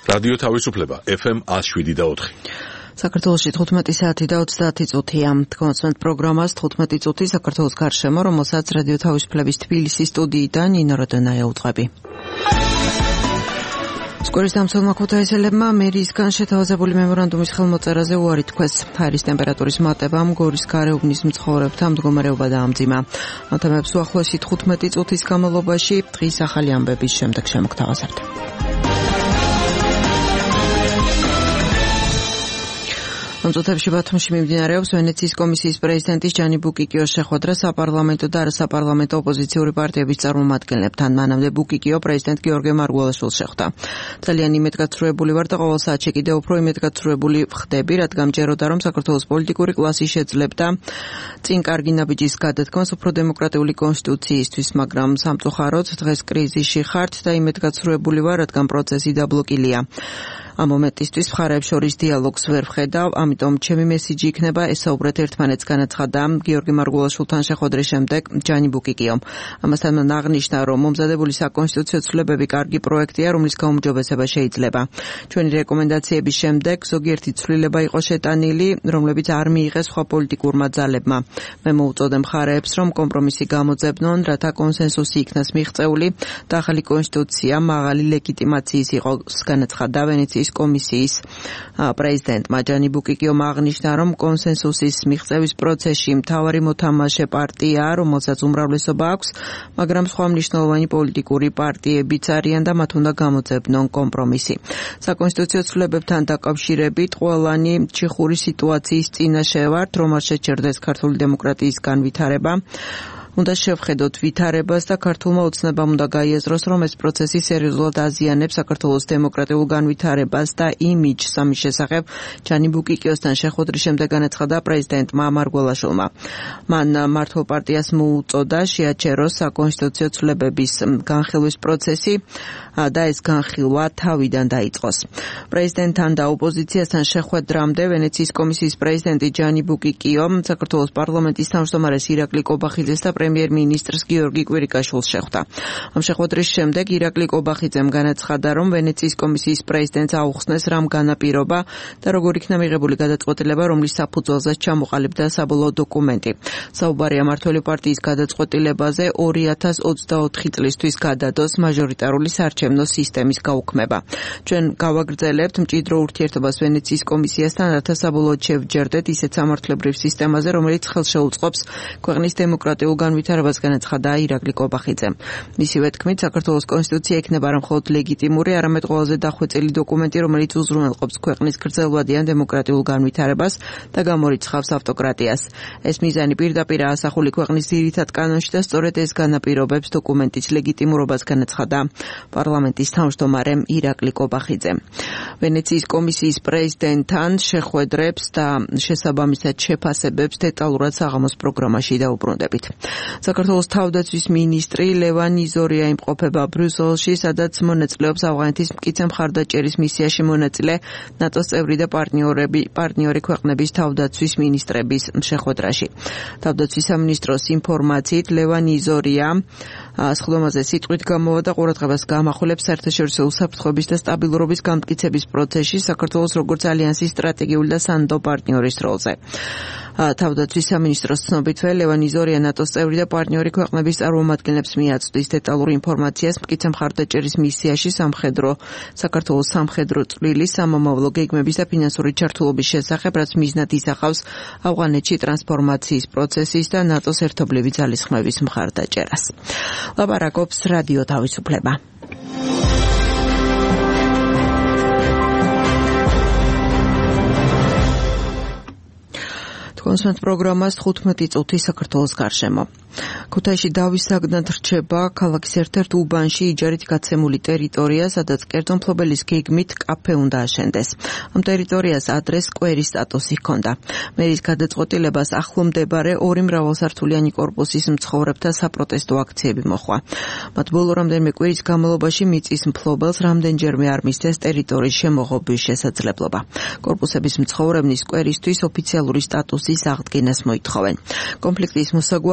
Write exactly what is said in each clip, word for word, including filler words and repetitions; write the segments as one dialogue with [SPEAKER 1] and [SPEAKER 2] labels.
[SPEAKER 1] რადიო თავისუფლება ეფ ემ one oh seven და four.
[SPEAKER 2] საქართველოში თხუთმეტი საათი და ოცდაათი წუთია. Თქვენს პროგრამას თხუთმეტი წუთი საქართველოს გარშემო, რომელსაც რადიო თავისუფლების თბილისის სტუდიიდან ნინო როდონაია უძღვები. სკოლის დამცველმა ქუთაისელებმა მერიისგან შეთავაზებული მემორანდუმის ხელმოწერაზე უარი თქვეს. ჰაერის ტემპერატურის მატებამ გორის გარეუბნის მცხოვრებთა მდგომარეობა დაამძიმა. ამ თემებს უახლოესი თხუთმეტი წუთის განმავლობაში დღის ახალი ამბების შემდეგ შემოგთავაზებთ. ამ წუთებში ბათუმში მიმდინარეობს ვენეციის კომისიის პრეზიდენტის ჯანი ბუკიკიოს შეხვედრა საპარლამენტო და არასაპარლამენტო ოპოზიციური პარტიების წარმომადგენლებთან. მანამდე ბუკიკიო პრეზიდენტ გიორგი მარგველაშვილს შეხვდა. ძალიან იმედგაცრუებული ვარ და ყოველ საათში კიდევ უფრო იმედგაცრუებული ვხდები, რადგან მჯეროდა რომ საქართველოს პოლიტიკური კლასი შეძლებდა წინ კარგი ნაბიჯის გადადგმას უფრო დემოკრატიული კონსტიტუციისთვის, მაგრამ სამწუხაროდ დღეს კრიზისში ხართ და იმედგაცრუებული ვარ, რადგან პროცესი დაბლოკილია. ამ მომენტისთვის მხარეებს შორის დიალოგს ვერ ვხედავ, ამიტომ ჩემი მესიჯი იქნება ესაუბრეთ ერთმანეთს, განაცხადა გიორგი მარგველაშვილთან შეხვედრის შემდეგ ჯანი ბუკიკიომ. ამასთან მან აღნიშნა, რომ მომზადებული საკონსტიტუციო ცვლილებები კარგი პროექტია, რომლის გაუმჯობესება შეიძლება. ჩვენი რეკომენდაციების შემდეგ ზოგიერთი ცვლილება იყო შეტანილი, რომლებიც არ მიიღეს სხვა პოლიტიკურმა ძალებმა. მე მოუწოდე მხარეებს, რომ კომპრომისი გამოძებნონ, რათა კონსენსუსი იქნას მიღწეული და ახალი კონსტიტუცია მაღალი ლეგიტიმაციის იყოს, განაცხადა ვენეციის კომისიის პრეზიდენტმა ჯანი ბუკიკიომ აღნიშნა, რომ კონსენსუსის მიღწევის პროცესში მთავარი მოთამაშე პარტიაა, რომელსაც უმრავლესობა აქვს, მაგრამ სხვა მნიშვნელოვანი პოლიტიკური პარტიებიც არიან და მათ უნდა გამოძებნონ კომპრომისი. საკონსტიტუციო ცვლილებებთან დაკავშირებით ყველანი ჩიხური სიტუაციის წინაშე ვართ, რომ არ შეჩერდეს ქართული დემოკრატიის განვითარება. უნდა შევხედოთ ვითარებას და ქართულმა ოცნებამ უნდა გაიაზროს, რომ ეს პროცესი სერიოზულად აზიანებს საქართველოს დემოკრატიულ განვითარებას და იმიჯს. ამის შესახებ ჯანი ბუკიკიოსთან შეხვედრის შემდეგ განაცხადა პრეზიდენტმა მარგველაშვილმა. მან მართლ პარტიას მოუწოდა შეაჩეროს საკონსტიტუციო ცვლილებების განხილვის პროცესი და ეს განხილვა თავიდან დაიწყოს. პრეზიდენტთან და ოპოზიციასთან შეხვედრამდე ვენეციის კომისიის პრეზიდენტი ჯანი ბუკიკიო საქართველოს პარლამენტის თავმჯდომარეს ირაკლი კობახიძეს და პრემიერ-მინისტრს გიორგი კვირიკაშვილს შეხვდა. ამ შეხვედრის შემდეგ ირაკლი კობახიძემ განაცხადა, რომ ვენეციის კომისიის პრეზიდენტს აუხსნეს რამ განაპირობა და როგორ იქნა მიღებული გადაწყვეტილება, რომლის საფუძველზეც ჩამოყალიბდა საბოლოო დოკუმენტი. საუბარია მმართველი პარტიის გადაწყვეტილებაზე ორი ათას ოცდაოთხი წლისთვის გადადოს მაჟორიტარული საარჩევნო სისტემის გაუქმება. ჩვენ გავაგრძელებთ მჭიდრო ურთიერთობას ვენეციის კომისიასთან, რათა საბოლოოდ შევჯერდეთ ისეთ სამართლებრივ სისტემაზე, რომელიც ხელს შეუწყობს ქვეყნის დემოკრატიულ განვითარებას, განაცხადა ირაკლი კობახიძემ. მისივე თქმით, საქართველოს კონსტიტუცია იქნება არა მხოლოდ ლეგიტიმური, არამედ ყველაზე დახვეწილი დოკუმენტი, რომელიც უზრუნველყოფს ქვეყნის გრძელვადიან დემოკრატიულ განვითარებას და გამორიცხავს ავტოკრატიას. ეს მიზანი პირდაპირ ასახული ქვეყნის ძირითად კანონში და სწორედ ეს განაპირობებს დოკუმენტის ლეგიტიმურობას, განაცხადა პარლამენტის თავმჯდომარემ ირაკლი კობახიძემ. ვენეციის კომისიის პრეზიდენტთან შეხვედრებს და შესაბამისად შეფასებებს დეტალურად საღამოს პროგრამაში დაუბრუნდებით. საქართველოს თავდაცვის მინისტრი ლევან იზორია იმყოფება ბრიუსელში, სადაც მონაწილეობს ავღანეთის მტკიცე მხარდაჭერის მისიაში მონაწილე ნატოს წევრი და პარტნიორები პარტნიორი ქვეყნების თავდაცვის მინისტრების შეხვედრაში. თავდაცვის სამინისტროს ინფორმაციით ლევან იზორია სხდომაზე სიტყვით გამოვა და ყურადღებას გამახვილებს საერთაშორისო უსაფრთხოების და სტაბილურობის გამტკიცების პროცესში საქართველოს როგორც ალიანსის სტრატეგიული და სანდო პარტნიორის როლზე. თავდაცვის სამინისტროს ცნობითვე ლევან იზორია ნატოს წევრი და პარტნიორი ქვეყნების წარმომადგენლებს მიაწვდის დეტალურ ინფორმაციას მტკიცე მხარდაჭერის მისიაში სამხედრო საქართველოს სამხედრო წვლილის, სამომავლო გეგმების და ფინანსური ჩართულობის შესახებ, რაც მიზნად ისახავს ავღანეთში ტრანსფორმაციის პროცესის და ნატოს ერთობლივი ძალისხმევის მხარდაჭერას. ლაპარაკობს რადიო თავისუფლება. თქვენს პროგრამას თხუთმეტი წუთი საქართველოს გარშემო. ქუთაისში დავის საგნად რჩება ქალაქის ერთ-ერთ უბანში იჯარით გაცემული ტერიტორია, სადაც კერძო მფლობელის გეგმით კაფე უნდა აშენდეს. ამ ტერიტორიას ადრეს სკვერის სტატუსი ჰქონდა. მერის გადაწყვეტილებას ახლო მდებარე ორი მრავალსართულიანი კორპუსის მცხოვრებთა საპროტესტო აქციები მოჰყვა. მათ ბოლო რამდენიმე კვირის განმავლობაში მიწის მფლობელს რამდენჯერმე არ მისცეს ტერიტორიის შემოღობის შესაძლებლობა. კორპუსების მცხოვრებნი სკვერისთვის ოფიციალური სტატუსის აღდგენას მოითხოვენ. კონფლიქტის მოსაგვარებლად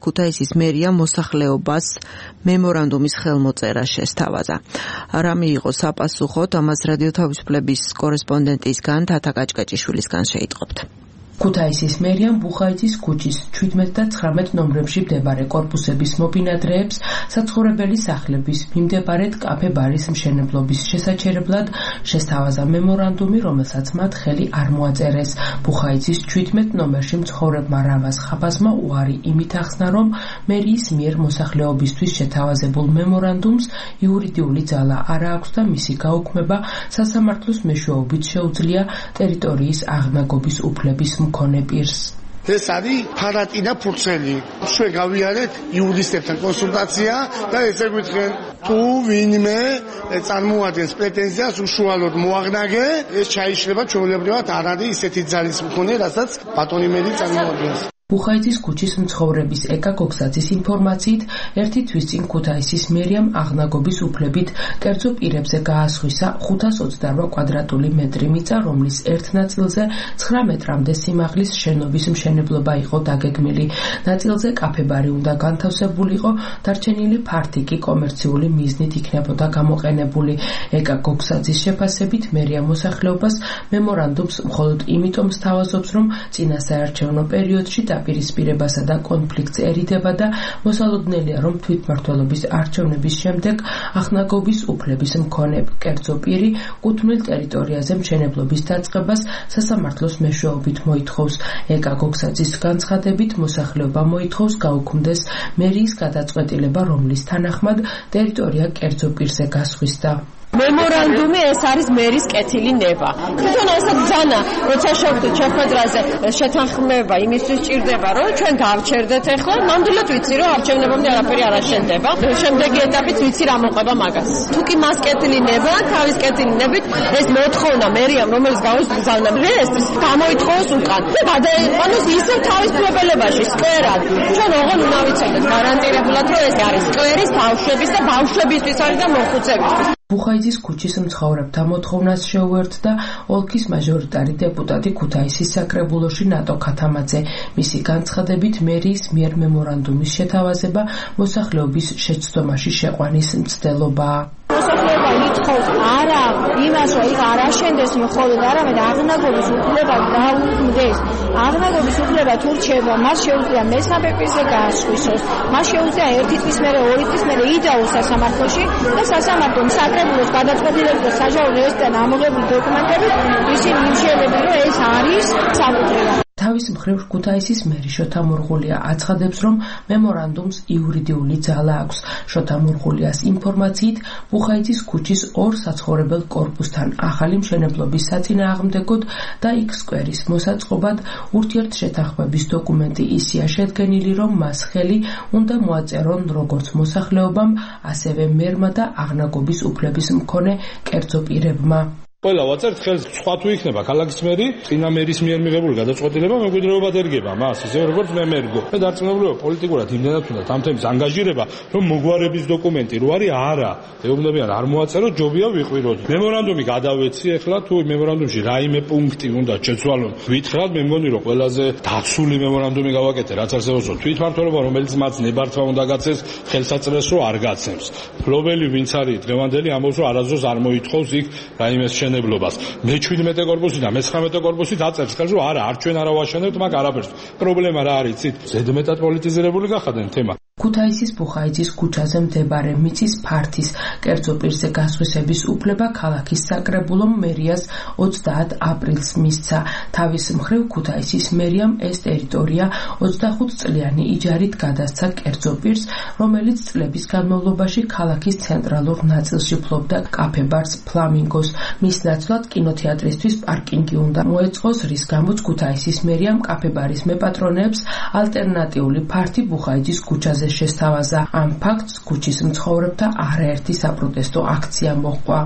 [SPEAKER 2] ქუთაისის მერია მოსახლეობას მემორანდუმის ხელმოწერა შესთავაზა. რა მიიღო საპასუხოდ, ამას რადიო თავისუფლების კორესპონდენტისგან თათა კაჭკაჭიშვილისგან შეიტყობთ.
[SPEAKER 3] ქუთაისის მერიამ ბუხაიძის ქუჩის ჩვიდმეტ და ცხრამეტ ნომრებში მდებარე კორპუსების მობინადრეებს საცხოვრებელი სახლების მიმდებარედ კაფე-ბარის მშენებლობის შესაჩერებლად შესთავაზა მემორანდუმი, რომელსაც მათ ხელი არ მოაწერეს. ბუხაიძის ჩვიდმეტ ნომერში მცხოვრებმა რავაზ ხაბაზმა უარი იმით ახსნა, რომ მერიის მიერ მოსახლეობისთვის შეთავაზებულ მემორანდუმს იურიდიული ძალა არ აქვს და მისი გაუქმება სასამართლოს მეშვეობით შეუძლია ტერიტორიის აღნაგობის უფლების მქონე პირს.
[SPEAKER 4] ეს არის ფარატი და ფურცელი. ჩვენ გავიარეთ იურისტებთან კონსულტაცია და ესე გვითხრენ, თუ ვინმე წარმოადგენს პრეტენზიას უშუალოდ მოაღნაგე, ეს ჩაიშლება ჩვეულებრივად არ არის ისეთი ძალის მქონე, რასაც ბატონი მერი წარმოადგენს.
[SPEAKER 3] ბუხაიძის ქუჩის მცხოვრების ეკა გოგსაძის ინფორმაციით, ერთი თვის წინ ქუთაისის მერიამ აღნაგობის უფლებით კერძო პირებზე გაასხვისა ხუთას ოცდარვა კვადრატული მეტრი მიწა, რომლის ერთ ნაწილზე ცხრა მეტრამდე სიმაღლის შენობის მშენებლობა იყო დაგეგმილი. ნაწილზე კაფე-ბარი უნდა განთავსებულიყო, დარჩენილი ფართი კი კომერციული მიზნით იქნებოდა გამოყენებული. ეკა გოგსაძის შეფასებით, მერია მოსახლეობას მემორანდუმს მხოლოდ იმიტომ სთავაზობს, რომ წინა საარჩევნო პერიოდში დაპირისპირებასა და კონფლიქტსერიდება და მოსალოდნელია, რომ თვითმმართველობის არჩევნების შემდეგ აღნაგობის უფლების მქონე კერძო პირი კუთვნილ ტერიტორიაზე მშენებლობის დაწყებას სასამართლოს მეშვეობით მოითხოვს. ეკა გოგსაძის განცხადებით, მოსახლეობა მოითხოვს გაუქმდეს მერიის გადაწყვეტილება, რომლის თანახმად ტერიტორია კერძო პირზე გასხვისდა.
[SPEAKER 5] მემორანდუმი ეს არის მერის კეთილი ნება. თვითონ ეს ბრძანა, როცა შევხვდით შეხვედრაზე, შეთანხმება იმისთვის ჭირდება, რომ ჩვენ გავჩერდეთ ახლა, ნამდვილად ვიცი, რომ არჩევნებამდე არაფერი არ აშენდება. შემდეგი ეტაპით ვიცი რა მოყვება მაგას. თუ კი მას კეთილი ნება, თავის კეთილი ნებით, ეს მოთხოვნა მერიამ, რომელიც გავიზარდა რეესტრს, გამოითხოვოს უკან. გადაიყვანოს ისევ თავის პრობლემაში, სკვერად. ჩვენ ოღონდ უნდა ვიცოდეთ გარანტირებულად, რომ ეს არის სკვერის ბავშვების და ბავშვებისთვის არის და მოხუცებისთვის.
[SPEAKER 3] ბუხაიძის ქუჩის მცხოვრებთა მოთხოვნას შეუერთდა ოლქის მაჟორიტარი დეპუტატი ქუთაისის საკრებულოში ნატო ქათამაძე. მისი განცხადებით, მერიის მიერ მემორანდუმის შეთავაზება მოსახლეობის შეცდომაში შეყვანის მცდელობაა.
[SPEAKER 5] მოსახლეობა ითხოვს არა იმას, რომ იქ არ აშენდეს მხოლოდ, არამედ აღნაგობის უფლება გაუქმდეს. აღნაგობის უფლება თუ რჩება, მას შეუძლია მესამე პირზე გაასხვისოს. მას შეუძლია ერთი თვის მერე, ორი თვის მერე იდაოს სასამართლოში და სასამართლომ საკრებულოს გადაწყვეტილებით და საჯარო რეესტრთან ამოღებული დოკუმენტებით ისინი იმშელებენ, რომ ეს არის საკუთრება. თავის მხრივ ქუთაისის მერი შოთა მურღულია აცხადებს, რომ მემორანდუმს იურიდიული ძალა აქვს. შოთა მურღულიას ინფორმაციით, ბუხაიძის ქუჩის ორ საცხოვრებელ კორპუსთან ახალი მშენებლობის საწინააღმდეგოდ და იქ სკვერის მოსაწყობად ურთიერთშეთანხმების დოკუმენტი ისეა შედგენილი, რომ მას ხელი უნდა მოაწერონ როგორც მოსახლეობამ, ასევე მერმა და აღნაგობის უფლების მქონე კერძო პირებმა.
[SPEAKER 6] ყველა ვაწერთ ხელს, სხვა თუ იქნება ქალაქის მერი, წინა მერის მიერ მიღებული გადაწყვეტილება მემკვიდრეობად ერგება მას, ისე როგორც მე მერგო. მე დარწმუნებულია პოლიტიკურად იმდენად უნდა ამ თემის ანგაჟირება, რომ მოგვარების დოკუმენტი რო არის არა, ეუბნებიან არ მოაწეროთ, ჯობია ვიყვიროთ. მემორანდუმი გადავეცი, ახლა თუ მემორანდუმში რაიმე პუნქტი უნდა შეცვალონ, ვითხრათ, მე მგონი რომ ყველაზე დაცული მემორანდუმი გავაკეთე, რაც არსებობს თვითმმართველობა, რომელიც მათ ნებართვა უნდა გაცეს, ხელსაწყრეს რო არ გაცემს. ფლობელი ვინც არის დღევანდელი ამბობს, რომ არასდროს არ მოითხოვს იქ რაიმეს მშენებლობას. მე ჩვიდმეტე კორპუსი და მე ცხრამეტე კორპუსი დაწერს ხელს, რომ არა, არ ჩვენ არა ვაშენებთ მაგ არაფერს. პრობლემა რა არის, ცით? ზედმეტად პოლიტიზირებული გახადენ თემა.
[SPEAKER 3] ქუთაისის ბუხაიძის ქუჩაზე მდებარე მიწის ფართის კერძო პირზე გასხვისების უფლება ქალაქის საკრებულომ მერიას ოცდაათ აპრილს მისცა. თავის მხრივ ქუთაისის მერიამ ეს ტერიტორია ოცდახუთ წლიანი იჯარით გადასცა კერძო პირს, რომელიც წლების განმავლობაში ქალაქის ცენტრალურ ნაწილში ფლობდა კაფე-ბარს ფლამინგოს. მის ნაცვლად კინოთეატრისთვის პარკინგი უნდა მოეწყოს, რის გამოც ქუთაისის მერიამ კაფე-ბარის მეპატრონეებს ალტერნატიული ფართი ბუხაიძის ქუჩაზე შესთავაზა. ამ ფაქტს ქუჩის მცხოვრებთა არაერთი საპროტესტო აქცია მოჰყვა.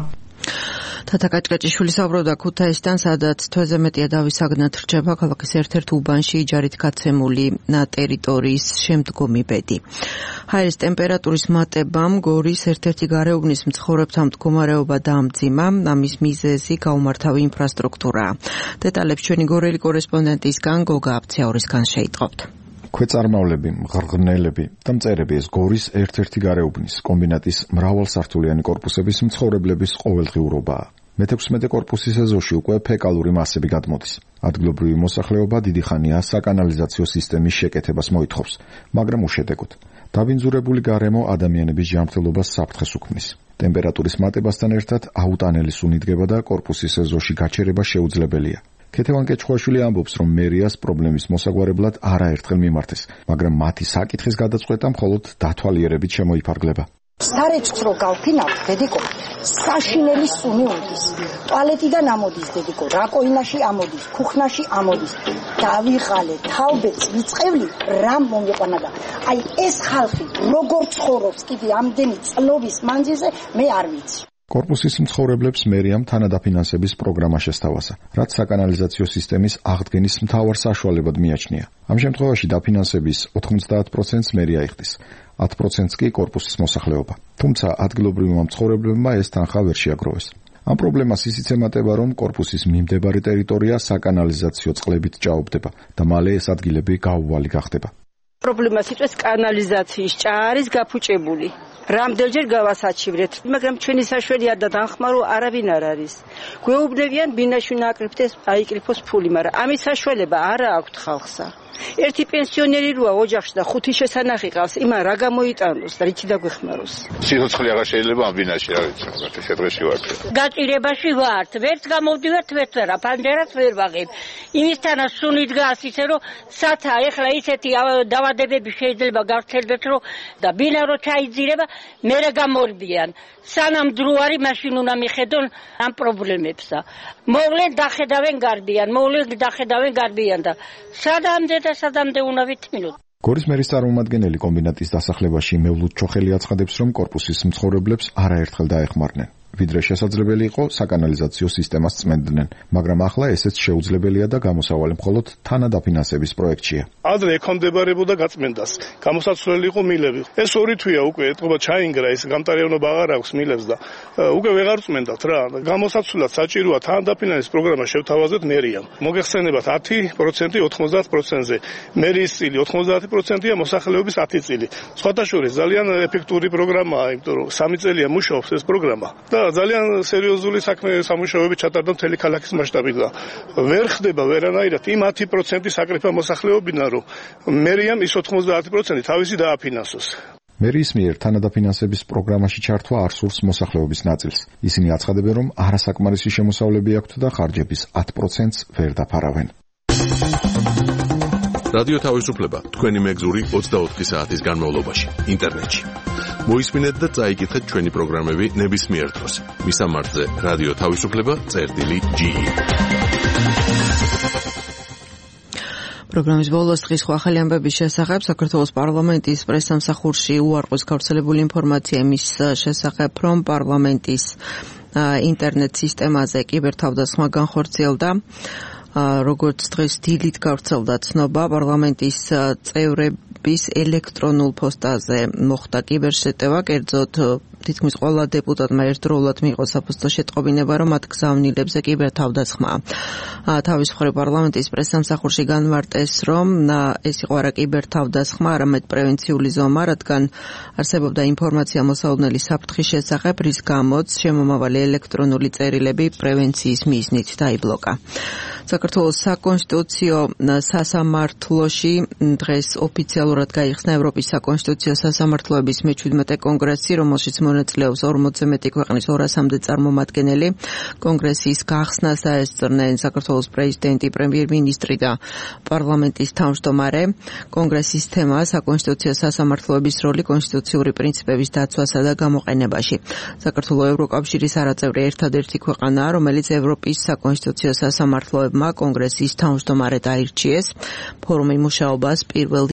[SPEAKER 2] თათა კაჭკაჭიშვილი საუბრობდა ქუთაისთან, სადაც თვეზე მეტია დავისაგნად რჩება ქალაქის ერთ-ერთ უბანში იჯარით გაცემული ტერიტორიის შემდგომი ბედი. ჰაერის ტემპერატურის მატებამ გორის ერთ-ერთი გარეუბნის მცხოვრებთა მდგომარეობა დაამძიმა, ამის მიზეზი გაუმართავი ინფრასტრუქტურაა. დეტალებს ჩვენი გორელი კორესპონდენტისგან გოგა აფციაურისგან შეიტყობთ.
[SPEAKER 7] ქვეწარმავლები, მღრღნელები და მწერები ეს გორის ერთ-ერთი გარეუბნის კომბინატის მრავალსართულიანი კორპუსების მცხოვრებლების ყოველდღიურობაა. მეთექვსმეტე კორპუსის ეზოში უკვე ფეკალური მასები გადმოდის. ადგილობრივი მოსახლეობა დიდი ხანია საკანალიზაციო სისტემის შეკეთებას მოითხოვს, მაგრამ უშედეგოდ. დაბინძურებული გარემო ადამიანების ჯანმრთელობას საფრთხეს უქმნის. ტემპერატურის მატებასთან ერთად აუტანელი სუნი დგება და კორპუსის ეზოში გაჩერება შეუძლებელია. ქეთევან კეჩხუაშვილი ამბობს, რომ მერიას პრობლემის მოსაგვარებლად არაერთხელ მიმართეს, მაგრამ მათი საკითხის გადაწყვეტა მხოლოდ დათვალიერებით შემოიფარგლება.
[SPEAKER 8] Старечს რო გავფინავთ, დედიკო, საშინელი სუნი უნდა. ტუალეტიდან ამოდის დედიკო, რაკოინაში ამოდის, ქუხნაში ამოდის. დავიღალე, თავბეთს ვიწყევლი, რამ მომიყვანა და აი ეს ხალხი როგორ ცხოვრობს კიდე ამდენი წლობის მანძილზე, მე არ ვიცი.
[SPEAKER 7] კორპუსის მცხოვრებლებს მერიამ თანადაფინანსების პროგრამა შესთავაზა, რაც საკანალიზაციო სისტემის აღდგენის მთავარ საშუალებად მიაჩნია. ამ შემთხვევაში დაფინანსების ოთხმოცდაათ პროცენტს მერია იხდის, ათ პროცენტს კი კორპუსის მოსახლეობა. თუმცა ადგილობრივმა მცხოვრებლებმა ეს თანხა ვერ შეაგროვეს. ამ პრობლემას ისიც ემატება, რომ კორპუსის მიმდებარე ტერიტორია საკანალიზაციო წყლებით ჭაობდება და მალე ეს ადგილები გაუვალი გახდება.
[SPEAKER 9] პრობლემა სიტყვას კანალიზაციის ჭარის გაფუჭებული. რამდენჯერ გავასაჩივრეთ, მაგრამ ჩვენი საშველი არ დახმარო არავინ არ არის. გვეუბნებიან ბინაში ნაკრიფდეს აიკრიფოს ფული, მაგრამ ამის საშუალება არ აქვს ხალხსა. ერთი პენსიონერი როა ოჯახში და ხუთი შესანახი ყავს, იმან რა გამოიტანოს და რითი დაგვეხმაროს.
[SPEAKER 10] სიცოცხლე აღარ შეიძლება ამ ბინაში, რა ვიცი, მაგათი შედღეში ვარ.
[SPEAKER 11] გაჭირებაში ვართ, ვერც გამოვდივართ, ვერც ვერა, ფანჯერას ვერ ვაღებ. იმისთანაც სუნი დგას ისე რომ სათა ეხლა ისეთი დავადებები შეიძლება გავრცელდეს რომ და ბინა რო ჩაიძირება, მერე გამორბიან. სანამ დრო არის, მაშინ უნდა მიხედონ ამ პრობლემებსა. მოვლენ დახედავენ გარბიან, მოვლენ დახედავენ გარბიან და სადამდე და სადამდე უნდა ვითმინოთ.
[SPEAKER 7] გორის მერის წარმომადგენელი კომბინატის დასახლებაში მევლუდ ჩოხელი აცხადებს, რომ კორპუსის მცხოვრებლებს არაერთხელ დაეხმარნენ. ვიდრე შესაძლებელი იყო საკანალიზაციო სისტემას წმენდნენ, მაგრამ ახლა ესეც შეუძლებელია და გამოსავალი მხოლოდ თანადაფინანსების პროექტშია.
[SPEAKER 12] ადრე ეკონდებარებოდა გაწმენდას, გამოსაცვლელი იყო მილები. ეს ორი თვეა უკვე ეთყობა ჩაინგრა, ეს გამტარევნობა აღარ აქვს მილებს და უკვე ვეღარ წმენდათ რა. გამოსაცვლად საჭიროა თანადაფინანსების პროგრამა შევთავაზოთ მერიამ. მოგეხსენებათ ათი პროცენტი ოთხმოცდაათ პროცენტზე. მერიის წილი ოთხმოცდაათი პროცენტია, მოსახლეობის ათი წილი. სხვათა შორის ძალიან ეფექტური პროგრამაა, იმიტომ რომ სამი წელია მუშაობს ეს პროგრამა. და ძალიან სერიოზული საქმე სამუშაოები ჩატარდა მთელი ქალაქის მასშტაბით და ვერ ხდება ვერანაირად იმ ათი პროცენტი საკრიფა მოსახლეობინა, რომ მერიამ ის ოთხმოცდაათი პროცენტი თავისი დააფინანსოს.
[SPEAKER 7] მერიის მიერ თანადაფინანსების პროგრამაში ჩართვა არ სურს მოსახლეობის ნაწილს. ისინი აცხადებენ, რომ არასაკმარისი შემოსავლები აქვთ და ხარჯების ათ პროცენტს ვერ დაფარავენ.
[SPEAKER 1] რადიო თავისუფლება თქვენი მეგზური ოცდაოთხი საათის განმავლობაში ინტერნეტში. მოისმინეთ და წაიკითხეთ ჩვენი პროგრამები ნებისმიერ დროს. მისამართზე რადიო თავისუფლება წერტილი ჯი.
[SPEAKER 2] პროგრამის ბოლოს დღის ახალი ამბების შესახებ საქართველოს პარლამენტის პრესსამსახურში უარყოს გავრცელებული ინფორმაცია იმის შესახებ, რომ პარლამენტის ინტერნეტ სისტემაზე კიბერთავდასხმა განხორციელდა. როგორც დღეს დილით გავრცელდა ცნობა, პარლამენტის წევრების ელექტრონულ პოსტაზე მოხდა კიბერშეტევა, კერძოდ თითქმის ყველა დეპუტატმა ერთდროულად მიიღო საფოსტო შეტყობინება, რომ მათ გზავნილებზე კიბერთავდასხმა. თავის მხრივ პარლამენტის პრესსამსახურში განმარტეს, რომ ეს იყო არა კიბერთავდასხმა, არამედ პრევენციული ზომა, რადგან არსებობდა ინფორმაცია მოსალოდნელი საფრთხის შესახებ, რის გამოც შემომავალი ელექტრონული წერილები პრევენციის მიზნით დაიბლოკა. საქართველოს საკონსტიტუციო სასამართლოში დღეს ოფიციალურად გაიხსნა ევროპის საკონსტიტუციო სასამართლოების მეჩვიდმეტე კონგრესი, რომელშიც მონაწილეობს ორმოცზე მეტი ქვეყნის ორასამდე წარმომადგენელი. კონგრესის გახსნას დაესწრნენ საქართველოს პრეზიდენტი, პრემიერ-მინისტრი და პარლამენტის თავმჯდომარე. კონგრესის თემა საკონსტიტუციო სასამართლოების როლი კონსტიტუციური პრინციპების დაცვასა და გამოყენებაში. საქართველო ევროკავშირის არაწევრი ერთადერთი ქვეყანაა, რომელიც ევროპის საკონსტიტუციო სასამართლოებმა კონგრესის თავმჯდომარედ აირჩიეს. ფორუმი მუშაობას პირველ